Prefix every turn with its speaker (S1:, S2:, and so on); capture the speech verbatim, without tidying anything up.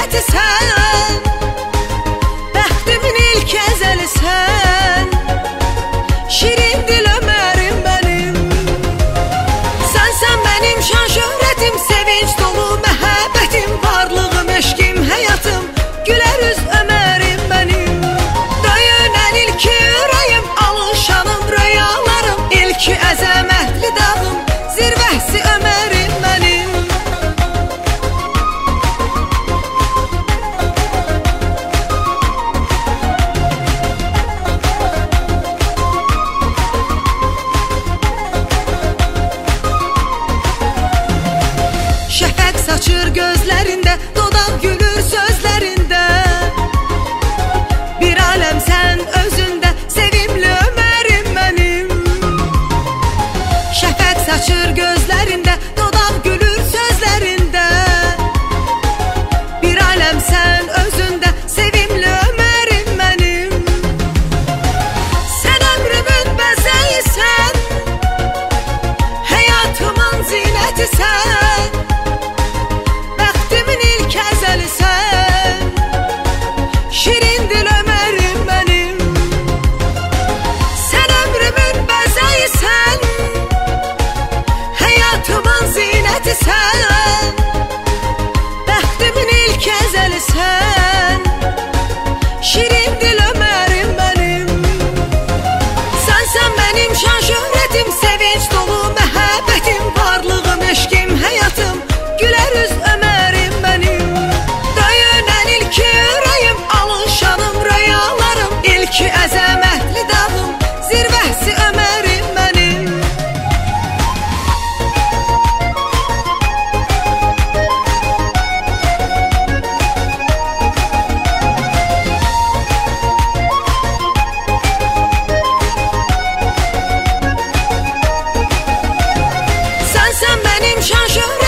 S1: zinəti sən, bəxtimin ilk əzəli sən, şirin dil Ömərim mənim. Sənsən mənim şan şöhrətim, sevinç dolu məhəbbətim, varlığım, eşqim, həyatım, gülər üz Ömərim mənim. Döyünən ilki ürəyim, alışanım, rüyalarım, ilki əzəmətli dağım, zirvəsi Ömərim mənim. Şəfəq saçır gözlərində, dodaq gülür sözlərində, bir aləm sən özündə, sevimli Ömərim mənim. Şəfəq saçır gözlərində, dodaq gülür sözlərində, bir aləm sən özündə, sevimli Ömərim mənim. Sən ömrümün bəzəyisən, həyatımın zinəti sən, bəxtimin ilk əzəli sən, şirin dil Ömərim mənim. Sən ömrümün bəzəyisən, həyatımın zinəti sən, bəxtimin ilk əzəli sən, şirin dil Ömərim mənim. Sənsən mənim şan şöhrətim, sevinç dolu məhəbbətim, varlığım, eşqim, həyatım, gülər üz Ömərim mənim. Döyünən ilki ürəyim, alışanım, rüyalarım, ilki əzəmətli dağım, zirvəsi Ömərim mənim. Sənsən mənim şan şöhrətim,